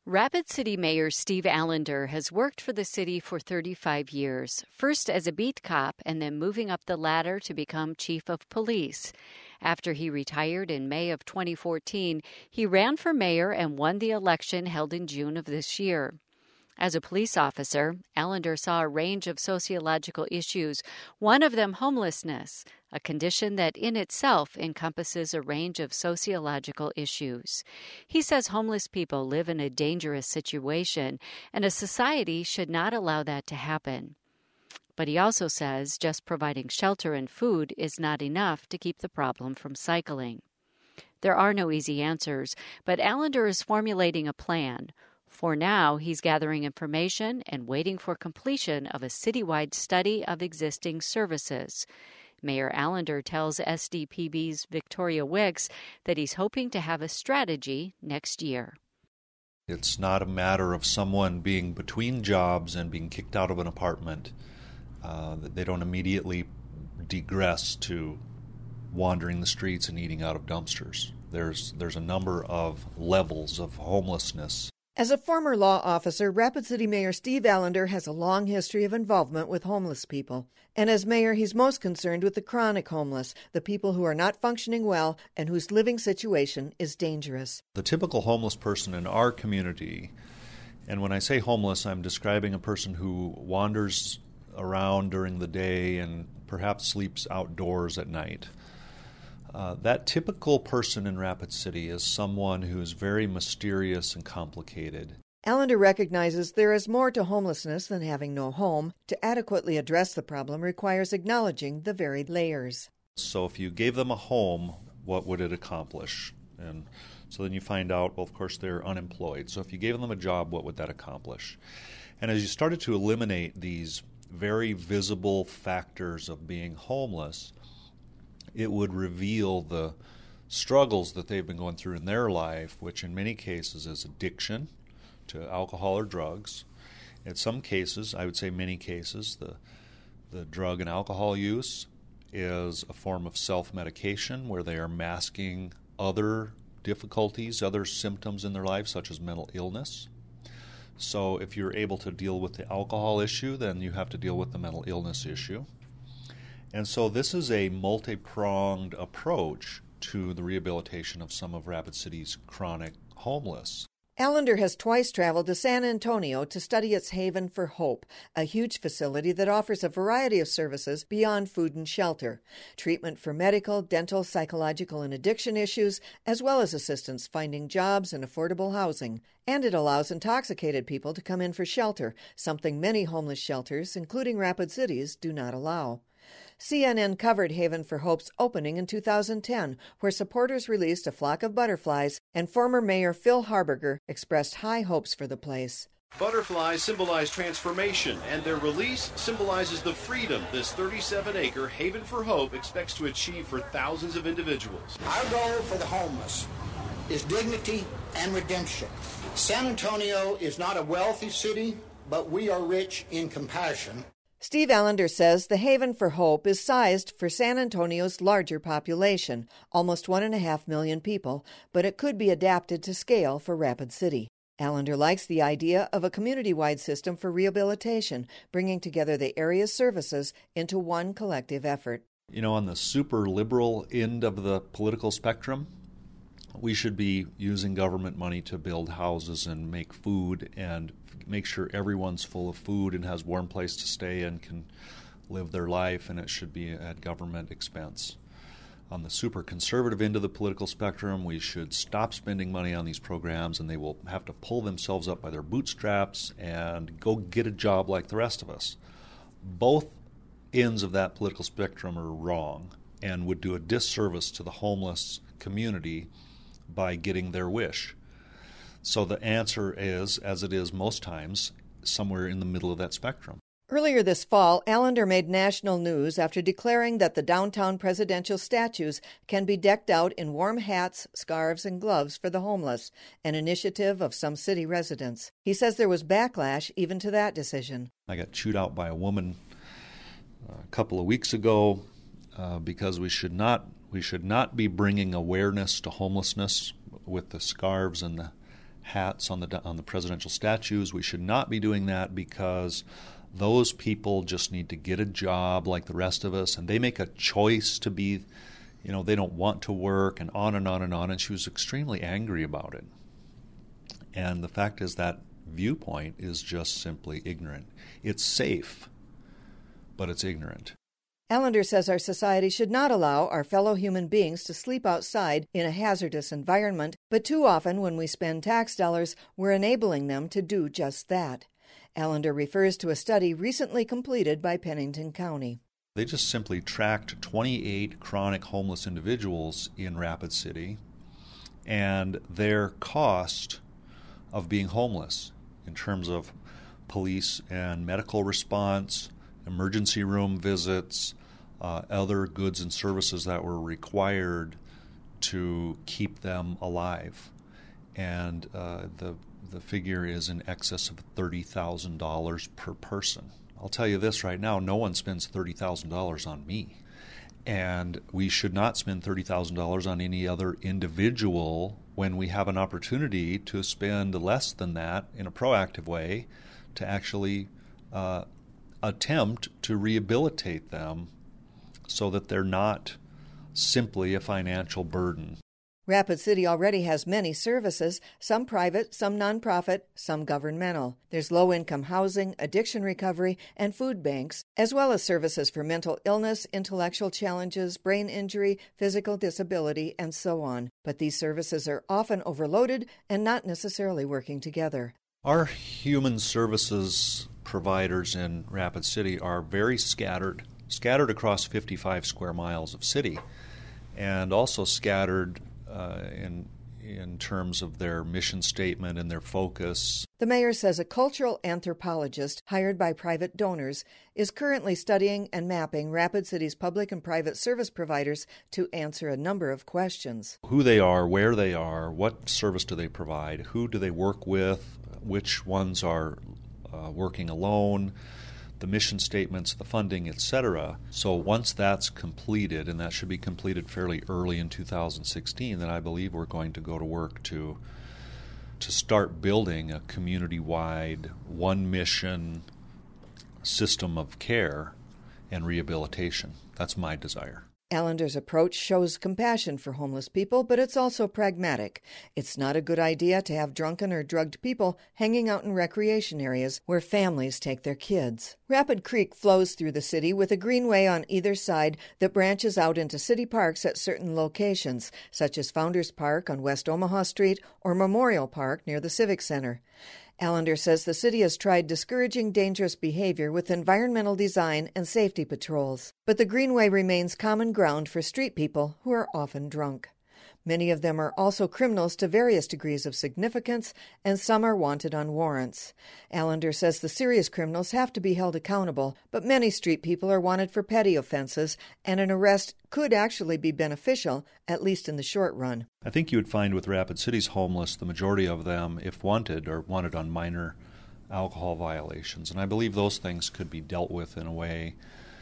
Rapid City Mayor Steve Allender has worked for the city for 35 years, first as a beat cop and then moving up the ladder to become chief of police. After he retired in May of 2014, he ran for mayor and won the election held in June of this year. As a police officer, Allender saw a range of sociological issues, one of them homelessness, a condition that in itself encompasses a range of sociological issues. He says homeless people live in a dangerous situation, and a society should not allow that to happen. But he also says just providing shelter and food is not enough to keep the problem from cycling. There are no easy answers, but Allender is formulating a plan. For now, he's gathering information and waiting for completion of a citywide study of existing services. Mayor Allender tells SDPB's Victoria Wicks that he's hoping to have a strategy next year. It's not a matter of someone being between jobs and being kicked out of an apartment. They don't immediately digress to wandering the streets and eating out of dumpsters. There's a number of levels of homelessness. As a former law officer, Rapid City Mayor Steve Allender has a long history of involvement with homeless people. And as mayor, he's most concerned with the chronic homeless, the people who are not functioning well and whose living situation is dangerous. The typical homeless person in our community, and when I say homeless, I'm describing a person who wanders around during the day and perhaps sleeps outdoors at night. That typical person in Rapid City is someone who is very mysterious and complicated. Allender recognizes there is more to homelessness than having no home. To adequately address the problem requires acknowledging the varied layers. So if you gave them a home, what would it accomplish? And so then you find out, well, of course, they're unemployed. So if you gave them a job, what would that accomplish? And as you started to eliminate these very visible factors of being homeless, it would reveal the struggles that they've been going through in their life, which in many cases is addiction to alcohol or drugs. In some cases, I would say many cases, the drug and alcohol use is a form of self-medication where they are masking other difficulties, other symptoms in their life, such as mental illness. So if you're able to deal with the alcohol issue, then you have to deal with the mental illness issue. And so this is a multi-pronged approach to the rehabilitation of some of Rapid City's chronic homeless. Allender has twice traveled to San Antonio to study its Haven for Hope, a huge facility that offers a variety of services beyond food and shelter, treatment for medical, dental, psychological, and addiction issues, as well as assistance finding jobs and affordable housing. And it allows intoxicated people to come in for shelter, something many homeless shelters, including Rapid City's, do not allow. CNN covered Haven for Hope's opening in 2010, where supporters released a flock of butterflies, and former Mayor Phil Harberger expressed high hopes for the place. Butterflies symbolize transformation, and their release symbolizes the freedom this 37-acre Haven for Hope expects to achieve for thousands of individuals. Our goal for the homeless is dignity and redemption. San Antonio is not a wealthy city, but we are rich in compassion. Steve Allender says the Haven for Hope is sized for San Antonio's larger population, almost 1.5 million people, but it could be adapted to scale for Rapid City. Allender likes the idea of a community-wide system for rehabilitation, bringing together the area's services into one collective effort. You know, on the super liberal end of the political spectrum, we should be using government money to build houses and make food and make sure everyone's full of food and has a warm place to stay and can live their life, and it should be at government expense. On the super conservative end of the political spectrum, we should stop spending money on these programs, and they will have to pull themselves up by their bootstraps and go get a job like the rest of us. Both ends of that political spectrum are wrong and would do a disservice to the homeless community by getting their wish. So the answer is, as it is most times, somewhere in the middle of that spectrum. Earlier this fall, Allender made national news after declaring that the downtown presidential statues can be decked out in warm hats, scarves, and gloves for the homeless, an initiative of some city residents. He says there was backlash even to that decision. I got chewed out by a woman a couple of weeks ago because we should not be bringing awareness to homelessness with the scarves and the hats on the presidential statues. We should not be doing that because those people just need to get a job like the rest of us, and they make a choice to be, they don't want to work, and on and on and on. And she was extremely angry about it. And the fact is that viewpoint is just simply ignorant. It's safe, but it's ignorant. Allender says our society should not allow our fellow human beings to sleep outside in a hazardous environment, but too often when we spend tax dollars, we're enabling them to do just that. Allender refers to a study recently completed by Pennington County. They just simply tracked 28 chronic homeless individuals in Rapid City and their cost of being homeless in terms of police and medical response, emergency room visits, other goods and services that were required to keep them alive. And the figure is in excess of $30,000 per person. I'll tell you this right now, no one spends $30,000 on me. And we should not spend $30,000 on any other individual when we have an opportunity to spend less than that in a proactive way to actually attempt to rehabilitate them so that they're not simply a financial burden. Rapid City already has many services, some private, some nonprofit, some governmental. There's low-income housing, addiction recovery, and food banks, as well as services for mental illness, intellectual challenges, brain injury, physical disability, and so on. But these services are often overloaded and not necessarily working together. Our human services providers in Rapid City are very scattered across 55 square miles of city, and also scattered in terms of their mission statement and their focus. The mayor says a cultural anthropologist hired by private donors is currently studying and mapping Rapid City's public and private service providers to answer a number of questions. Who they are, where they are, what service do they provide, who do they work with, which ones are working alone, the mission statements, the funding, etc. So once that's completed, and that should be completed fairly early in 2016, then I believe we're going to go to work to start building a community-wide, one-mission system of care and rehabilitation. That's my desire. Allender's approach shows compassion for homeless people, but it's also pragmatic. It's not a good idea to have drunken or drugged people hanging out in recreation areas where families take their kids. Rapid Creek flows through the city with a greenway on either side that branches out into city parks at certain locations, such as Founders Park on West Omaha Street or Memorial Park near the Civic Center. Allender says the city has tried discouraging dangerous behavior with environmental design and safety patrols, but the greenway remains common ground for street people who are often drunk. Many of them are also criminals to various degrees of significance, and some are wanted on warrants. Allender says the serious criminals have to be held accountable, but many street people are wanted for petty offenses, and an arrest could actually be beneficial, at least in the short run. I think you would find with Rapid City's homeless, the majority of them, if wanted, are wanted on minor alcohol violations. And I believe those things could be dealt with in a way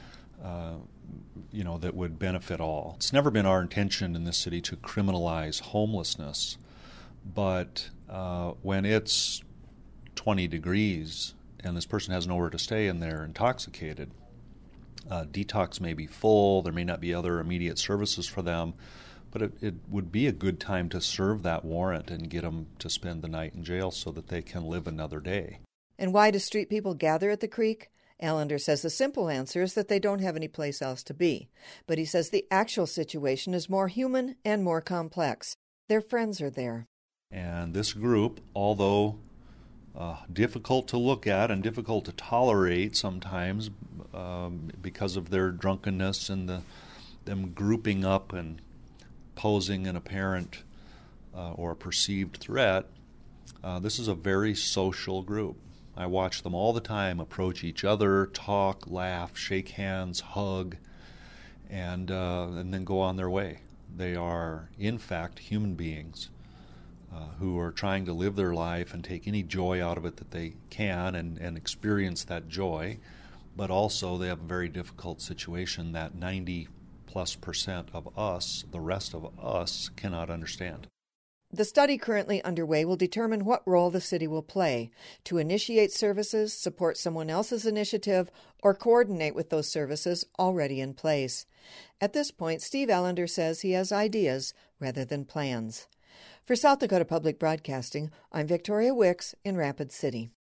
that would benefit all. It's never been our intention in this city to criminalize homelessness, but when it's 20 degrees and this person has nowhere to stay and they're intoxicated, detox may be full, there may not be other immediate services for them, but it would be a good time to serve that warrant and get them to spend the night in jail so that they can live another day. And why do street people gather at the creek? Allender says the simple answer is that they don't have any place else to be. But he says the actual situation is more human and more complex. Their friends are there. And this group, although difficult to look at and difficult to tolerate sometimes because of their drunkenness and them grouping up and posing an apparent or a perceived threat, this is a very social group. I watch them all the time approach each other, talk, laugh, shake hands, hug, and then go on their way. They are, in fact, human beings who are trying to live their life and take any joy out of it that they can and experience that joy, but also they have a very difficult situation that 90+% of us, the rest of us, cannot understand. The study currently underway will determine what role the city will play to initiate services, support someone else's initiative, or coordinate with those services already in place. At this point, Steve Allender says he has ideas rather than plans. For South Dakota Public Broadcasting, I'm Victoria Wicks in Rapid City.